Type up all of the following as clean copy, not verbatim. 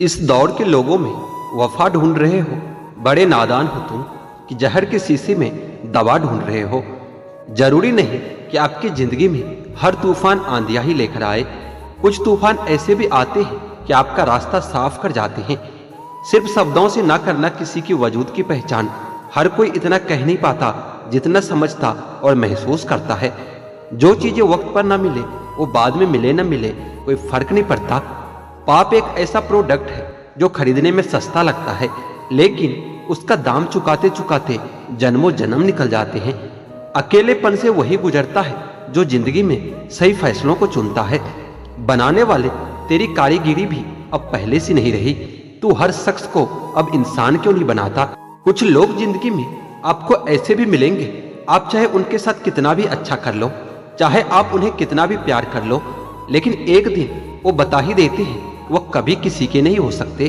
इस दौर के लोगों में वफा ढूंढ रहे हो, बड़े नादान हो तुम कि जहर के शीशे में दवा ढूंढ रहे हो। जरूरी नहीं कि आपकी जिंदगी में हर तूफान आंधियां ही लेकर आए। कुछ तूफान ऐसे भी आते हैं कि आपका रास्ता साफ कर जाते हैं। सिर्फ शब्दों से ना करना किसी की वजूद की पहचान। हर कोई इतना कह नहीं पाता जितना समझता और महसूस करता है। जो चीजें वक्त पर ना मिले वो बाद में मिले ना मिले कोई फर्क नहीं पड़ता। पाप एक ऐसा प्रोडक्ट है जो खरीदने में सस्ता लगता है, लेकिन उसका दाम चुकाते चुकाते जन्मों जन्म निकल जाते हैं। अकेलेपन से वही गुजरता है जो जिंदगी में सही फैसलों को चुनता है। बनाने वाले तेरी कारीगिरी भी अब पहले सी नहीं रही। तू हर शख्स को अब इंसान क्यों नहीं बनाता। कुछ लोग जिंदगी में आपको ऐसे भी मिलेंगे, आप चाहे उनके साथ कितना भी अच्छा कर लो, चाहे आप उन्हें कितना भी प्यार कर लो, लेकिन एक दिन वो बता ही देते हैं वो कभी किसी के नहीं हो सकते।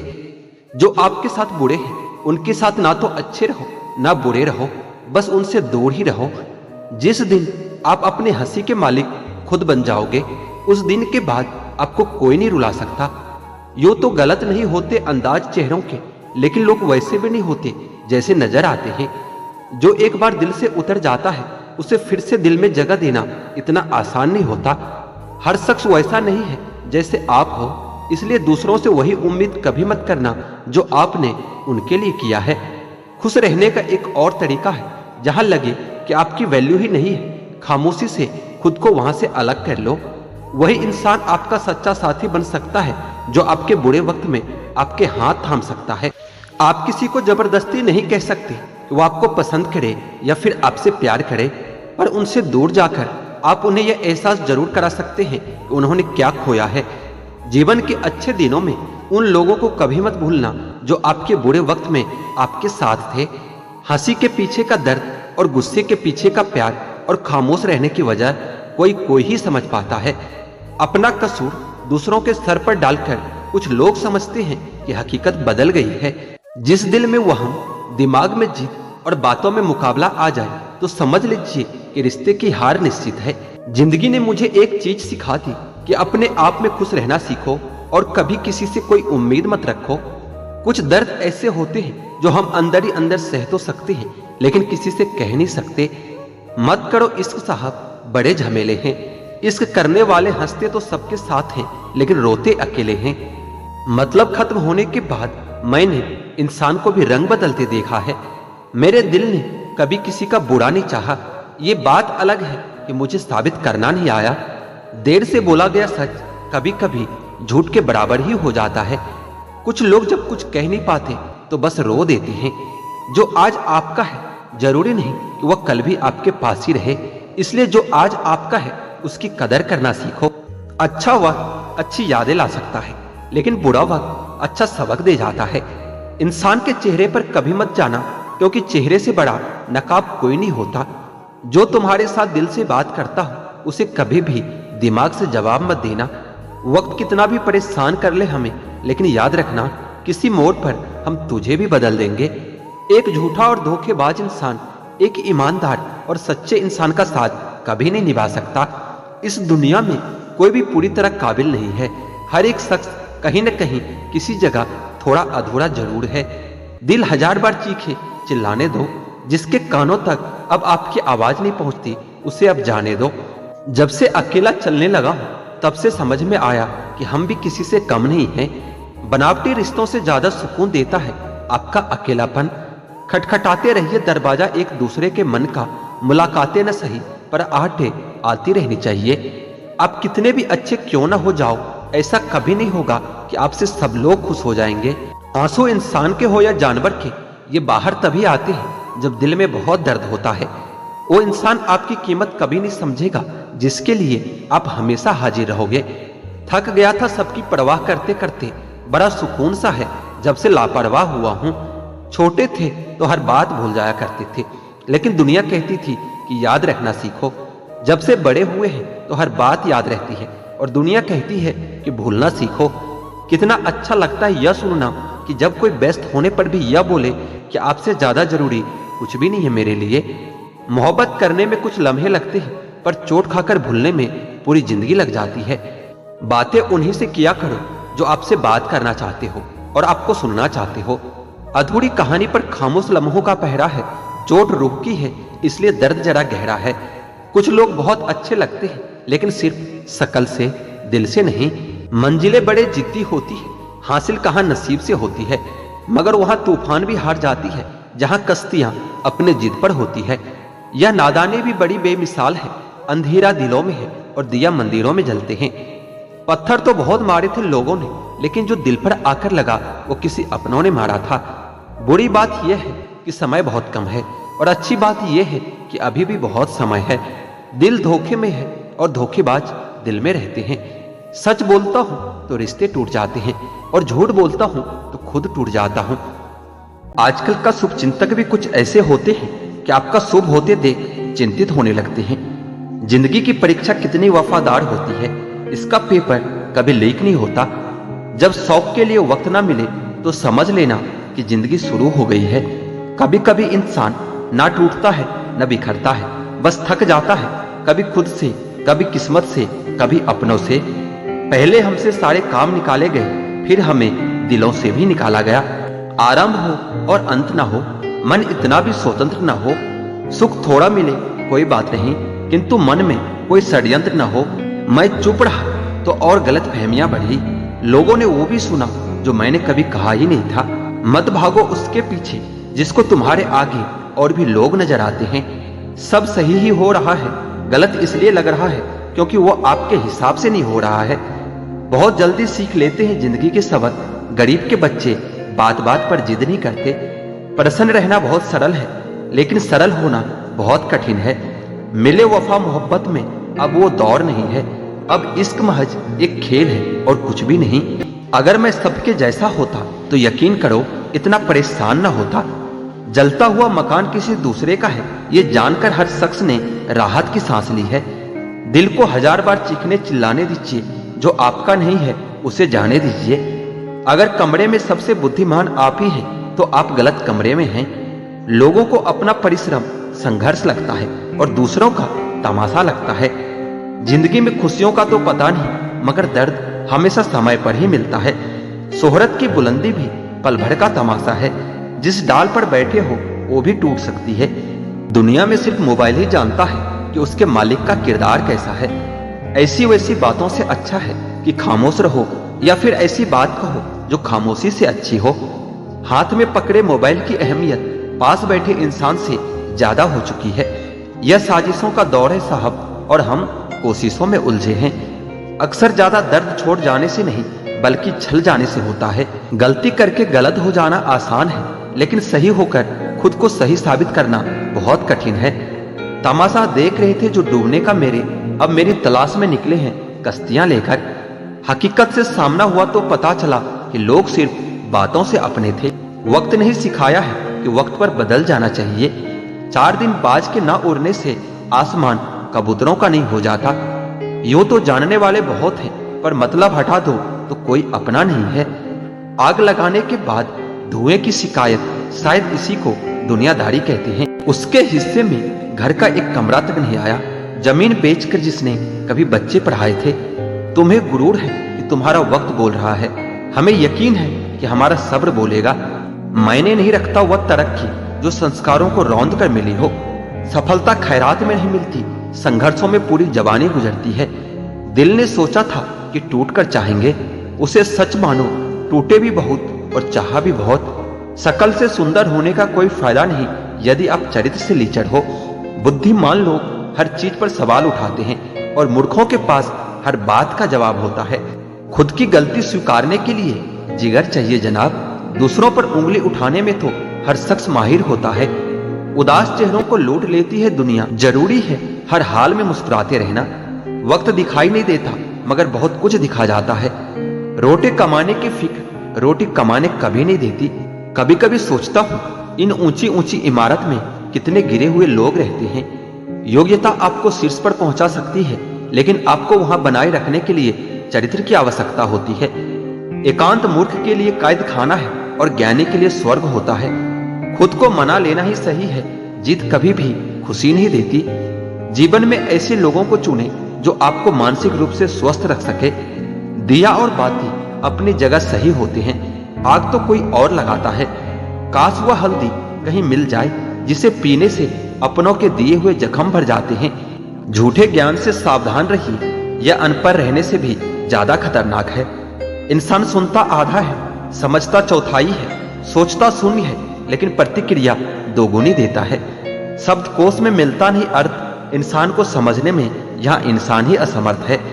जो आपके साथ बुरे हैं उनके साथ ना तो अच्छे रहो ना बुरे रहो, बस उनसे दूर ही रहो। जिस दिन आप अपने हंसी के मालिक खुद बन जाओगे, उस दिन के बाद आपको कोई नहीं रुला सकता। यूं तो गलत नहीं होते अंदाज चेहरों के, लेकिन लोग वैसे भी नहीं होते जैसे नजर आते हैं। जो एक बार दिल से उतर जाता है उसे फिर से दिल में जगह देना इतना आसान नहीं होता। हर शख्स वैसा नहीं है जैसे आप हो, इसलिए दूसरों से वही उम्मीद कभी मत करना जो आपने उनके लिए किया है। खुश रहने का एक और तरीका है, जहां लगे कि आपकी वैल्यू ही नहीं है, खामोशी से खुद को वहां से अलग कर लो। वही इंसान आपका सच्चा साथी बन सकता है जो आपके बुरे वक्त में आपके हाथ थाम सकता है। आप किसी को जबरदस्ती नहीं कह सकते कि वो आपको पसंद करे या फिर आपसे प्यार करे, पर उनसे दूर जाकर आप उन्हें यह एहसास जरूर करा सकते हैं कि उन्होंने क्या खोया है। जीवन के अच्छे दिनों में उन लोगों को कभी मत भूलना जो आपके बुरे वक्त में आपके साथ थे। हंसी के पीछे का दर्द और गुस्से के पीछे का प्यार और खामोश रहने की वजह कोई ही समझ पाता है। अपना कसूर दूसरों के सर पर डालकर कुछ लोग समझते हैं कि हकीकत बदल गई है। जिस दिल में वहम, दिमाग में जीत और बातों में मुकाबला आ जाए तो समझ लीजिए कि रिश्ते की हार निश्चित है। जिंदगी ने मुझे एक चीज सिखा दी कि अपने आप में खुश रहना सीखो और कभी किसी से कोई उम्मीद मत रखो। कुछ दर्द ऐसे होते हैं जो हम अंदर ही अंदर सह तो सकते हैं, लेकिन किसी से कह नहीं सकते। मत करो इश्क साहब, बड़े झमेले हैं। इश्क करने वाले हंसते तो सबके साथ हैं, लेकिन रोते अकेले हैं। मतलब खत्म होने के बाद मैंने इंसान को भी रंग बदलते देखा है। मेरे दिल ने कभी किसी का बुरा नहीं चाहा। ये बात अलग है कि मुझे साबित करना नहीं आया। देर से बोला गया सच कभी कभी झूठ के बराबर ही हो जाता है। कुछ लोग जब कुछ कह नहीं पाते तो बस रो देते हैं। जो आज आपका है जरूरी नहीं कि वह कल भी आपके पास ही रहे, इसलिए जो आज आपका है उसकी कदर करना सीखो। अच्छा वक्त अच्छी यादें ला सकता है, लेकिन बुरा वक्त अच्छा सबक दे जाता है। इंसान के चेहरे पर कभी मत जाना, क्योंकि चेहरे से बड़ा नकाब कोई नहीं होता। जो तुम्हारे साथ दिल से बात करता हो उसे कभी भी दिमाग से जवाब मत देना। वक्त कितना भी परेशान कर ले हमें, लेकिन याद रखना किसी मोड़ पर हम तुझे भी बदल देंगे। एक झूठा और धोखेबाज इंसान एक ईमानदार और सच्चे इंसान का साथ कभी नहीं निभा सकता। इस दुनिया में कोई भी पूरी तरह काबिल नहीं है। हर एक शख्स कहीं न कहीं किसी जगह थोड़ा अधूरा जरूर है। दिल हजार बार चीखे, चिल्लाने दो। जिसके कानों तक अब आपकी आवाज नहीं पहुंचती उसे अब जाने दो। जब से अकेला चलने लगा हूं तब से समझ में आया कि हम भी किसी से कम नहीं हैं। बनावटी रिश्तों से ज्यादा सुकून देता है आपका अकेलापन। खटखटाते रहिए दरवाजा एक दूसरे के मन का। मुलाकातें न सही पर आहटें आती रहनी चाहिए। आप कितने भी अच्छे क्यों ना हो जाओ, ऐसा कभी नहीं होगा कि आपसे सब लोग खुश हो जाएंगे। आंसू इंसान के हो या जानवर के, ये बाहर तभी आते हैं जब दिल में बहुत दर्द होता है। वो इंसान आपकी कीमत कभी नहीं समझेगा जिसके लिए आप हमेशा हाजिर रहोगे। थक गया था सबकी परवाह करते करते, बड़ा सुकून सा है जब से लापरवाह हुआ हूँ। छोटे थे तो हर बात भूल जाया करते थे, लेकिन दुनिया कहती थी कि याद रखना सीखो। जब से बड़े हुए हैं तो हर बात याद रहती है और दुनिया कहती है कि भूलना सीखो। कितना अच्छा लगता है यह सुनना कि जब कोई बेस्ट होने पर भी यह बोले कि आपसे ज्यादा जरूरी कुछ भी नहीं है मेरे लिए। मोहब्बत करने में कुछ लम्हे लगते हैं, पर चोट खाकर भूलने में पूरी जिंदगी लग जाती है। बातें उन्हीं से किया करो जो आपसे बात करना चाहते हो, और आपको सुनना चाहते हो। अधूरी कहानी पर खामोश लम्हों का पहरा है, चोट रूह की है इसलिए दर्द जरा गहरा है। कुछ लोग बहुत अच्छे लगते हैं लेकिन सिर्फ शकल से, दिल से नहीं। मंजिलें बड़े जिद्दी होती है, हासिल कहां नसीब से होती है, मगर वहां तूफान भी हार जाती है जहां कश्तियां अपने जिद पर होती है। यह नादानी भी बड़ी बेमिसाल है, अंधेरा दिलों में है और दिया मंदिरों में जलते हैं। पत्थर तो बहुत मारे थे लोगों ने, लेकिन जो दिल पर आकर लगा वो किसी अपनों ने मारा था। बुरी बात यह है कि समय बहुत कम है और अच्छी बात यह है कि अभी भी बहुत समय है। दिल धोखे में है और धोखेबाज दिल में रहते हैं। सच बोलता हूं तो रिश्ते टूट जाते हैं और झूठ बोलता हूं तो खुद टूट जाता हूं। आजकल का शुभ चिंतक भी कुछ ऐसे होते हैं कि आपका शुभ होते देख चिंतित होने लगते हैं। जिंदगी की परीक्षा कितनी वफादार होती है, इसका पेपर कभी लीक नहीं होता। जब शौक के लिए वक्त ना मिले तो समझ लेना कि जिंदगी शुरू हो गई है। कभी कभी इंसान ना टूटता है न बिखरता है, बस थक जाता है, कभी खुद से, कभी किस्मत से, कभी अपनों से। पहले हमसे सारे काम निकाले गए, फिर हमें दिलों से भी निकाला गया। आरंभ हो और अंत ना हो, मन इतना भी स्वतंत्र ना हो। सुख थोड़ा मिले कोई बात नहीं, किंतु मन में कोई षड्यंत्र न हो। मैं चुप रहा तो और गलत फहमियां बढ़ी। लोगों ने वो भी सुना जो मैंने कभी कहा ही नहीं था। मत भागो उसके पीछे जिसको तुम्हारे आगे और भी लोग नजर आते हैं। सब सही ही हो रहा है, गलत इसलिए लग रहा है क्योंकि वो आपके हिसाब से नहीं हो रहा है। बहुत जल्दी सीख लेते हैं जिंदगी के सबक। गरीब के बच्चे बात बात पर जिद नहीं करते। प्रसन्न रहना बहुत सरल है, लेकिन सरल होना बहुत कठिन है। मिले वफा मोहब्बत में अब वो दौर नहीं है। अब इश्क महज एक खेल है और कुछ भी नहीं। अगर मैं सबके जैसा होता तो यकीन करो इतना परेशान न होता। जलता हुआ मकान किसी दूसरे का है, ये जानकर हर शख्स ने राहत की सांस ली है। दिल को 1000 बार चीखने चिल्लाने दीजिए, जो आपका नहीं है उसे जाने दीजिए। अगर कमरे में सबसे बुद्धिमान आप ही हैं तो आप गलत कमरे में हैं। लोगों को अपना परिश्रम संघर्ष लगता है और दूसरों का तमाशा लगता है। जिंदगी में खुशियों का तो पता नहीं, मगर दर्द हमेशा समय पर ही मिलता है। शोहरत की बुलंदी भी पल भर का तमाशा है। जिस डाल पर बैठे हो वो भी टूट सकती है। दुनिया में सिर्फ मोबाइल ही जानता है कि उसके मालिक का किरदार कैसा है। ऐसी वैसी बातों से अच्छा है कि खामोश रहो, या फिर ऐसी बात कहो जो खामोशी से अच्छी हो। हाथ में पकड़े मोबाइल की अहमियत पास बैठे इंसान से ज्यादा हो चुकी है। यह साजिशों का दौर है साहब, और हम कोशिशों में उलझे हैं। अक्सर ज्यादा दर्द छोड़ जाने से नहीं बल्कि छल जाने से होता है। गलती करके गलत हो जाना आसान है, लेकिन सही होकर खुद को सही साबित करना बहुत कठिन है। तमाशा देख रहे थे जो डूबने का मेरे, अब मेरी तलाश में निकले हैं कश्तियां लेकर। हकीकत से सामना हुआ तो पता चला कि लोग सिर्फ बातों से अपने थे। वक्त नहीं सिखाया है कि वक्त पर बदल जाना चाहिए। 4 दिन बाज के ना उड़ने से आसमान कबूतरों का नहीं हो जाता। यूं तो जानने वाले बहुत हैं, पर मतलब हटा दो तो कोई अपना नहीं है। आग लगाने के बाद धुएं की शिकायत, शायद इसी को दुनियादारी कहते हैं। उसके हिस्से में घर का एक कमरा तक नहीं आया। जमीन बेचकर जिसने कभी बच्चे पढ़ाए थे। तुम्हें गुरूर है कि तुम्हारा वक्त बोल रहा है, हमें यकीन है कि हमारा सब्र बोलेगा। मायने नहीं रखता वह तरक्की जो संस्कारों को रौंद कर मिली हो। सफलता खैरात में नहीं मिलती, संघर्षों में पूरी जवानी गुजरती है। दिल ने सोचा था कि टूट कर चाहेंगे, उसे सच मानो, टूटे भी बहुत और चाहा भी बहुत। शकल से सुंदर होने का कोई फायदा नहीं यदि आप चरित्र से लीचड़ हो। बुद्धिमान लोग हर चीज पर सवाल उठाते हैं और मूर्खों के पास हर बात का जवाब होता है। खुद की गलती स्वीकारने के लिए जिगर चाहिए जनाब। दूसरों पर उंगली उठाने में तो हर शख्स माहिर होता है। उदास चेहरों को लूट लेती है दुनिया। जरूरी है हर हाल में मुस्कुराते रहना। वक्त दिखाई नहीं देता, मगर बहुत कुछ दिखा जाता है। रोटी कमाने की फिक्र रोटी कमाने कभी नहीं देती। कभी कभी सोचता हूँ इन ऊंची ऊंची इमारत में कितने गिरे हुए लोग रहते हैं। योग्यता आपको शीर्ष पर पहुंचा सकती है, लेकिन आपको वहां बनाए रखने के लिए चरित्र की आवश्यकता होती है। एकांत मूर्ख के लिए कैद खाना है और ज्ञानी के लिए स्वर्ग होता है। खुद को मना लेना ही सही है। जीत कभी भी खुशी नहीं देती। जीवन में ऐसे लोगों को चुने जो आपको मानसिक रूप से स्वस्थ रख सके। दिया और बाती अपनी जगह सही होते हैं। आग तो कोई और लगाता है। काश वह हल्दी कहीं मिल जाए जिसे पीने से अपनों के दिए हुए जख्म भर जाते हैं। झूठे ज्ञान से सावधान रहिए, यह अनपढ़ रहने से भी ज्यादा खतरनाक है। इंसान सुनता आधा है, समझता चौथाई है, सोचता शून्य है, लेकिन प्रतिक्रिया दोगुनी देता है। शब्दकोश में मिलता नहीं अर्थ, इंसान को समझने में यहाँ इंसान ही असमर्थ है।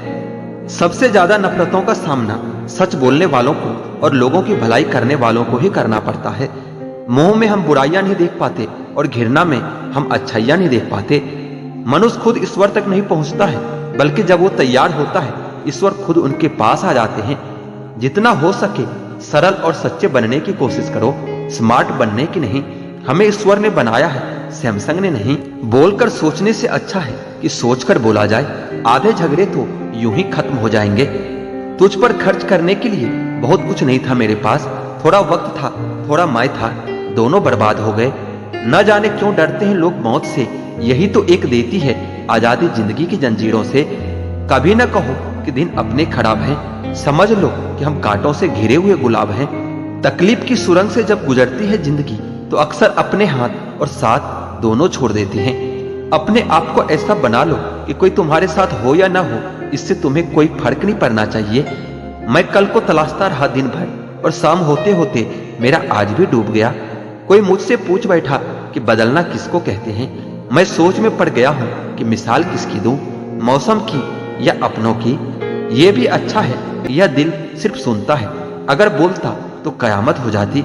सबसे ज्यादा नफरतों का सामना सच बोलने वालों को और लोगों की भलाई करने वालों को ही करना पड़ता है। मोह में हम बुराइयां नहीं देख पाते और घृणा में हम अच्छाइयां नहीं देख पाते। मनुष्य खुद ईश्वर तक नहीं पहुंचता है, बल्कि जब वो तैयार होता है ईश्वर खुद उनके पास आ जाते हैं। जितना हो सके सरल और सच्चे बनने की कोशिश करो, स्मार्ट बनने की नहीं। हमें ईश्वर ने बनाया है, सैमसंग ने नहीं। बोलकर सोचने से अच्छा है कि सोचकर बोला जाए। आधे झगड़े तो यूं ही खत्म हो जाएंगे। तुझ पर खर्च करने के लिए बहुत कुछ नहीं था मेरे पास। थोड़ा वक्त था, थोड़ा मैं था, दोनों बर्बाद हो गए। न जाने क्यों डरते हैं लोग मौत से, यही तो एक देती है आजादी जिंदगी की जंजीरों से। कभी न कहो कि दिन अपने खराब हैं, समझ लो कि हम कांटों से घिरे हुए गुलाब हैं। तकलीफ की सुरंग से जब गुजरती है जिंदगी तो अक्सर अपने हाथ और साथ दोनों छोड़ देते हैं। अपने आप को ऐसा बना लो कि कोई तुम्हारे साथ हो या ना हो, इससे तुम्हें कोई फर्क नहीं पड़ना चाहिए। मैं कल को तलाशता रहा दिन भर और शाम होते होते मेरा आज भी डूब गया। कोई मुझसे पूछ बैठा कि बदलना किसको कहते हैं। मैं सोच में पड़ गया हूं कि मिसाल किसकी दूं, मौसम की या अपनों की। यह भी अच्छा है, यह दिल सिर्फ सुनता है, अगर बोलता तो कयामत हो जाती।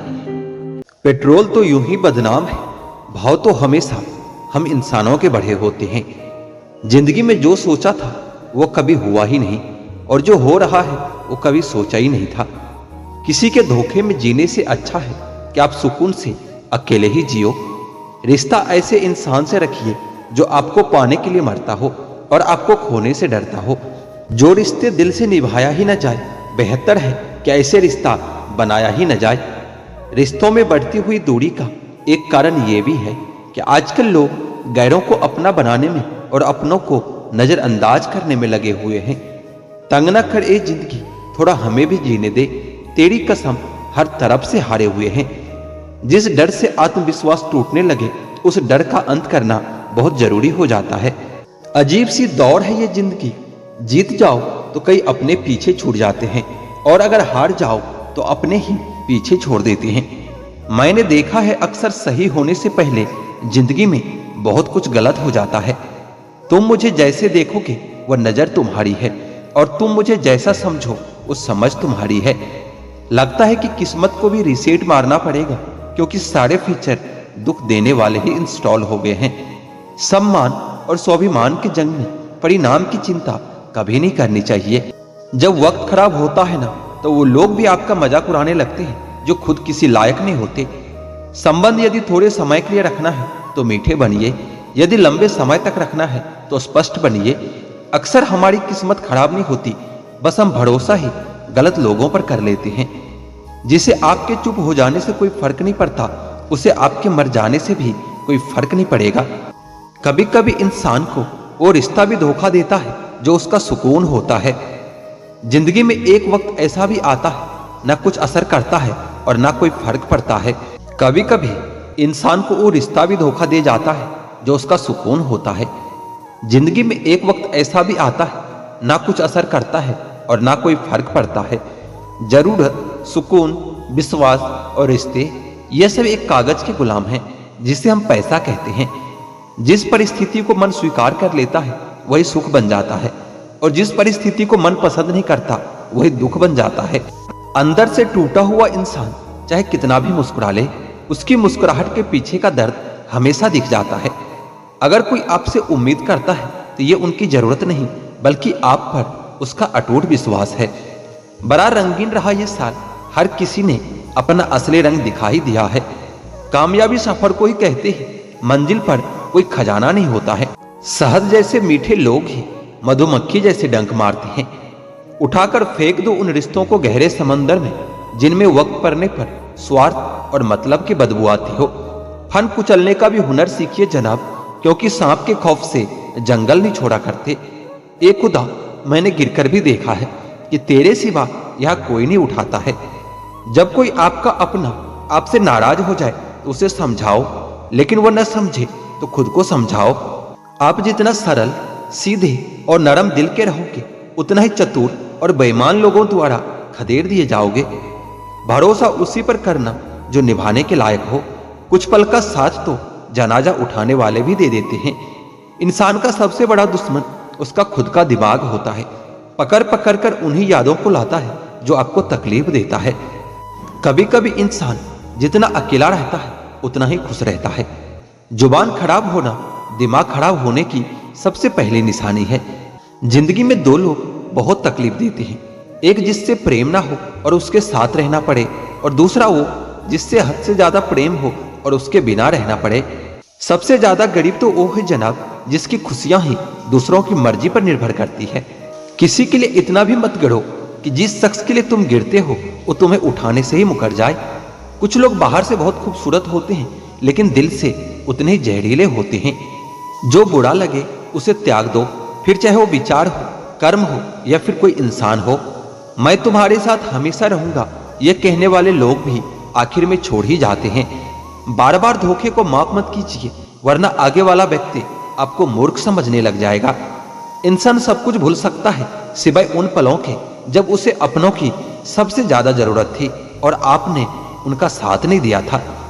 पेट्रोल तो यूं ही बदनाम है, भाव तो हमेशा हम इंसानों के बढ़े होते हैं। जिंदगी में जो सोचा था वो कभी हुआ ही नहीं, और जो हो रहा है वो कभी सोचा ही नहीं था। किसी के धोखे में जीने से अच्छा है कि आप सुकून से अकेले ही जियो। रिश्ता ऐसे इंसान से रखिए जो आपको पाने के लिए मरता हो और आपको खोने से डरता हो। जो रिश्ते दिल से निभाया ही न जाए, बेहतर है कि ऐसे रिश्ता बनाया ही न जाए। रिश्तों में बढ़ती हुई दूरी का एक कारण यह भी है कि आजकल लोग गैरों को अपना बनाने में और अपनों को नजरअंदाज करने में लगे हुए हैं। तंग न कर ए जिंदगी, थोड़ा हमें भी जीने दे, तेरी कसम हर तरफ से हारे हुए हैं। जिस डर से आत्मविश्वास टूटने लगे उस डर का अंत करना बहुत जरूरी हो जाता है। अजीब सी दौड़ है ये जिंदगी, जीत जाओ तो कई अपने पीछे छूट जाते हैं और अगर हार जाओ तो अपने ही पीछे छोड़ देते हैं। मैंने देखा है अक्सर सही होने से पहले जिंदगी में बहुत कुछ गलत हो जाता है। तुम मुझे जैसे देखोगे वह नजर तुम्हारी है और तुम मुझे जैसा समझो वो समझ तुम्हारी है। लगता है कि किस्मत को भी रीसेट मारना पड़ेगा, क्योंकि सारे फीचर दुख देने वाले ही इंस्टॉल हो गए हैं। सम्मान और स्वाभिमान के जंग में परिणाम की चिंता कभी नहीं करनी चाहिए। जब वक्त खराब होता है ना, तो वो लोग भी आपका मजाक उड़ाने लगते हैं जो खुद किसी लायक नहीं होते। संबंध यदि थोड़े समय के लिए रखना है तो मीठे बनिए, यदि लंबे समय तक रखना है तो स्पष्ट बनिए। अक्सर हमारी किस्मत खराब नहीं होती, बस हम भरोसा ही गलत लोगों पर कर लेते हैं। जिसे आपके चुप हो जाने से कोई फर्क नहीं पड़ता, उसे आपके मर जाने से भी कोई फर्क नहीं पड़ेगा। कभी कभी इंसान को वो रिश्ता भी धोखा देता है जो उसका सुकून होता है। जिंदगी में एक वक्त ऐसा भी आता है ना कुछ असर करता है और ना कोई फर्क पड़ता है। कभी कभी इंसान को वो रिश्ता भी धोखा दे जाता है जो उसका सुकून होता है। जिंदगी में एक वक्त ऐसा भी आता है ना कुछ असर करता है और ना कोई फर्क पड़ता है। जरूरत, सुकून, विश्वास और रिश्ते, ये सब एक कागज के गुलाम हैं जिसे हम पैसा कहते हैं। जिस परिस्थिति को मन स्वीकार कर लेता है वही सुख बन जाता है, और जिस परिस्थिति को मन पसंद नहीं करता वही दुख बन जाता है। अंदर से टूटा हुआ इंसान चाहे कितना भी मुस्कुरा ले, उसकी मुस्कुराहट के पीछे का दर्द हमेशा दिख जाता है। अगर कोई आपसे उम्मीद करता है तो ये उनकी जरूरत नहीं, बल्कि आप पर उसका अटूट विश्वास है। बड़ा रंगीन रहा ये साल, हर किसी ने अपना असली रंग दिखा ही दिया है। कामयाबी सफर को ही कहते हैं, मंजिल पर कोई खजाना नहीं होता है। शहद जैसे मीठे लोग ही मधुमक्खी जैसे डंक मारते हैं। उठाकर फेंक दो उन रिश्तों को गहरे समंदर में जिनमें वक्त पड़ने पर स्वार्थ और मतलब की बदबू आती हो। फन कुचलने का भी हुनर सीखिए जनाब, क्योंकि सांप के खौफ से जंगल नहीं छोड़ा करते। एक खुदा, मैंने गिरकर भी देखा है कि तेरे सिवा यह कोई नहीं उठाता है। जब कोई आपका अपना आपसे नाराज हो जाए तो उसे समझाओ, लेकिन वो न समझे तो खुद को समझाओ। आप जितना सरल, सीधे और नरम दिल के रहोगे, उतना ही चतुर और बेईमान लोगों द्वारा खदेड़ दिए जाओगे। भरोसा उसी पर करना जो निभाने के लायक हो। कुछ पल का साथ तो जनाजा उठाने वाले भी दे देते हैं। इंसान का सबसे बड़ा दुश्मन उसका खुद का दिमाग होता है। पकड़ पकड़ कर उन्हीं यादों को लाता है जो आपको तकलीफ देता है। कभी कभी इंसान जितना अकेला रहता है उतना ही खुश रहता है। जुबान खराब होना दिमाग खराब होने की सबसे पहली निशानी है। जिंदगी में दो लोग बहुत तकलीफ देते हैं, एक जिससे प्रेम ना हो और उसके साथ रहना पड़े, और दूसरा वो जिससे हद से ज्यादा प्रेम हो और उसके बिना रहना पड़े। सबसे ज्यादा गरीब तो वो है जनाब जिसकी खुशियां ही दूसरों की मर्जी पर निर्भर करती है। किसी के लिए इतना भी मत गिरो कि जिस शख्स के लिए तुम गिरते हो वो तुम्हें उठाने से ही मुकर जाए। कुछ लोग बाहर से बहुत खूबसूरत होते हैं लेकिन दिल से उतने ही जहरीले होते हैं। जो बुरा लगे उसे त्याग दो, फिर चाहे वो विचार हो, कर्म हो या फिर कोई इंसान हो। मैं तुम्हारे साथ हमेशा रहूंगा ये कहने वाले लोग भी आखिर में छोड़ ही जाते हैं। बार बार धोखे को माफ मत कीजिए, वरना आगे वाला व्यक्ति आपको मूर्ख समझने लग जाएगा। इंसान सब कुछ भूल सकता है सिवाय उन पलों के जब उसे अपनों की सबसे ज्यादा जरूरत थी और आपने उनका साथ नहीं दिया था।